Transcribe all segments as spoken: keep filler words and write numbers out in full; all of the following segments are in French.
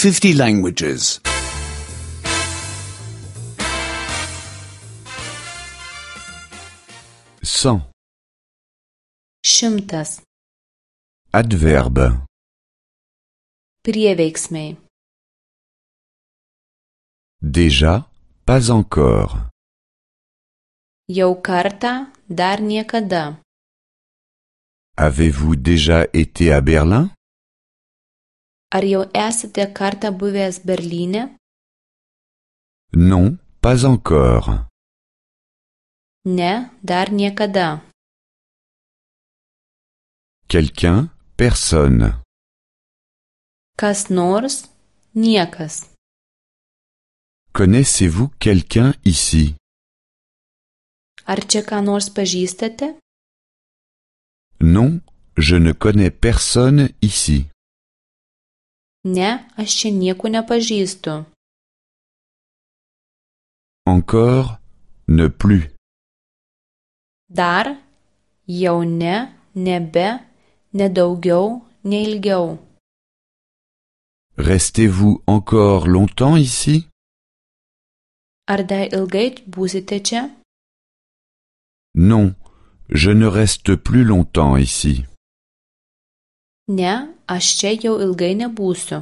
fifty languages. Cent. Šimtas. Adverbe. Prieveiksmiai. Déjà, pas encore. Jau kartą, dar niekada. Avez-vous déjà été à Berlin? Ar jau esate kartą buvęs Berlyne? Non, pas encore. Ne, dar niekada. Quelqu'un, personne. Kas nors, niekas. Connaissez-vous quelqu'un ici? Ar čia ką nors pažįstate? Non, je ne connais personne ici. Ne, aš čia nieko nepažįstu. Encore, ne plus. Dar, jau ne, nebe, ne daugiau, ne ilgiau. Restez-vous encore longtemps ici? Ar dar ilgai būsite čia? Non, je ne reste plus longtemps ici. Ne, aš čia jau ilgai nebūsiu.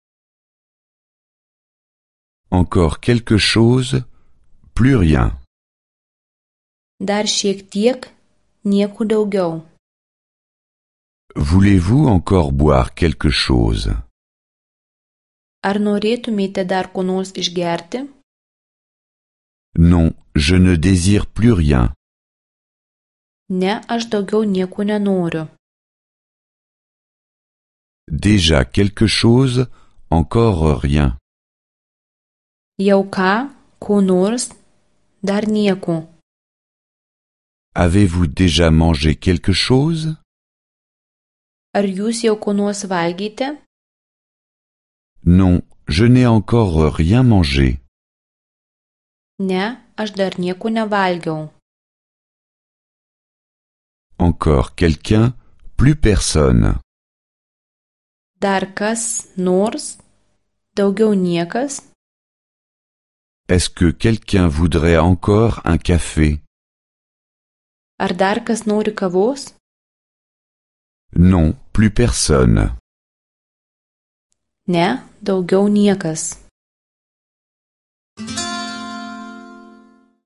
Encore quelque chose, plus rien. Dar šiek tiek, nieko daugiau. Voulez-vous encore boire quelque chose? Ar norėtumėte dar ko nors išgerti? Non, je ne désire plus rien. Ne, aš daugiau nieko nenoriu. Déjà quelque chose, encore rien. Jau ką, ko nors, dar nieko. Avez-vous déjà mangé quelque chose? Ar jūs jau ko nors valgėte? Non, je n'ai encore rien mangé. Ne, aš dar nieko nevalgiau. Encore quelqu'un, plus personne. Dar kas nors, daugiau niekas. Est-ce que quelqu'un voudrait encore un café? Ar dar kas nori kavos? Non, plus personne. Ne, daugiau niekas.